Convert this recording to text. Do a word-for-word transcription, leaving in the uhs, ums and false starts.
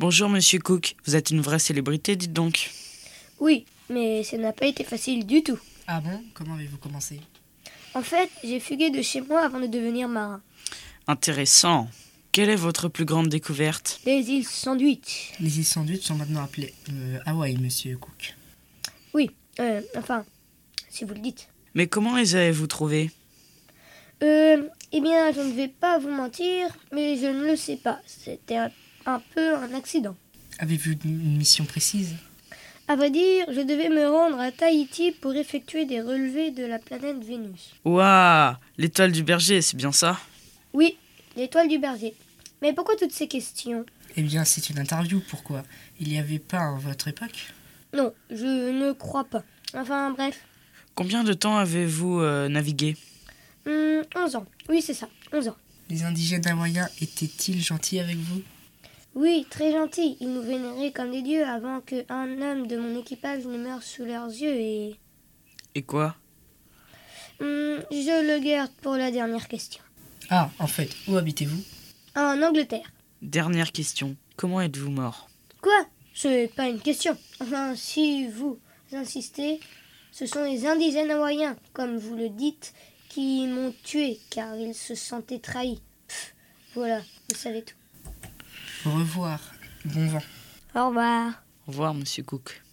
Bonjour Monsieur Cook, vous êtes une vraie célébrité, dites donc. Oui, mais ça n'a pas été facile du tout. Ah bon? Comment avez-vous commencé? En fait, j'ai fugué de chez moi avant de devenir marin. Intéressant. Quelle est votre plus grande découverte? Les îles Sandwich. Les îles Sandwich sont maintenant appelées euh, Hawaï, Monsieur Cook. Oui, euh, enfin, si vous le dites. Mais comment les avez-vous trouvées? Euh, eh bien, je ne vais pas vous mentir, mais je ne le sais pas. C'était un, un peu un accident. Avez-vous une mission précise? À vrai dire, je devais me rendre à Tahiti pour effectuer des relevés de la planète Vénus. Waouh, l'étoile du berger, c'est bien ça? Oui, l'étoile du berger. Mais pourquoi toutes ces questions? Eh bien, c'est une interview, pourquoi? Il n'y avait pas à votre époque? Non, je ne crois pas. Enfin, bref. Combien de temps avez-vous euh, navigué? Hum, onze ans. Oui, c'est ça, onze ans. Les indigènes hawaïens étaient-ils gentils avec vous? Oui, très gentil. Ils nous vénéraient comme des dieux avant qu'un homme de mon équipage ne meure sous leurs yeux et... Et quoi? Hum, je le garde pour la dernière question. Ah, en fait, où habitez-vous? En Angleterre. Dernière question, comment êtes-vous mort? Quoi? C'est pas une question. Enfin, si vous insistez, ce sont les indigènes hawaïens, comme vous le dites, qui m'ont tué car ils se sentaient trahis. Pff, voilà, vous savez tout. Au revoir. Bon vent. Au revoir. Au revoir Monsieur Cook.